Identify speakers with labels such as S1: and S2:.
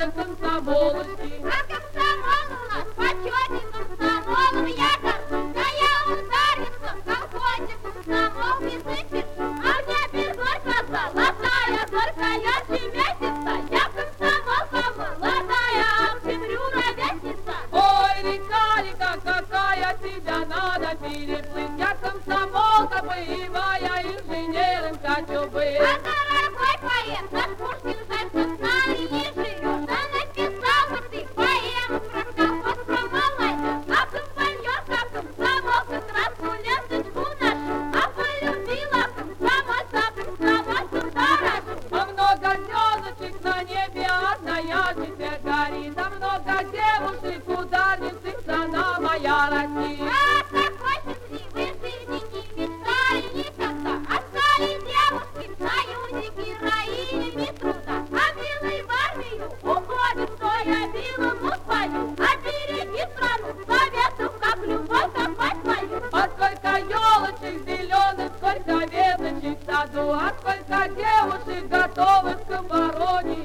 S1: ребята комсомолочки.
S2: А комсомол у нас почетный комсомол. Да я ударился в колхозе комсомол не сыпет. А мне без горька золотая, только я 3 месяца. Я комсомолка молодая, а в землю ровесница.
S1: Ой, река, какая тебя надо переплыть. Я комсомолка боевая, инженером хочу быть.
S2: А дорогой поэт, наш Пушкин жаль, что с нами не живет. Да написал бы ты поэму про колхоз, про молодежь. А компаньонка комсомолка краску ленточку нашу. А полюбила комсомольца, комсомольцу дорожу.
S1: А много звездочек на небе, одна я теперь горит. А много девушек, ударницы, страна моя Россия.
S2: А такой счастливой жизни не мечтали никогда. А стали девушки в союзе героинями труда. А милый в армию уходит, стоя белому свою. А береги страну советов, как любовь копать свою.
S1: А сколько елочек зеленых, сколько веточек в саду, а сколько девушек готовых к обороне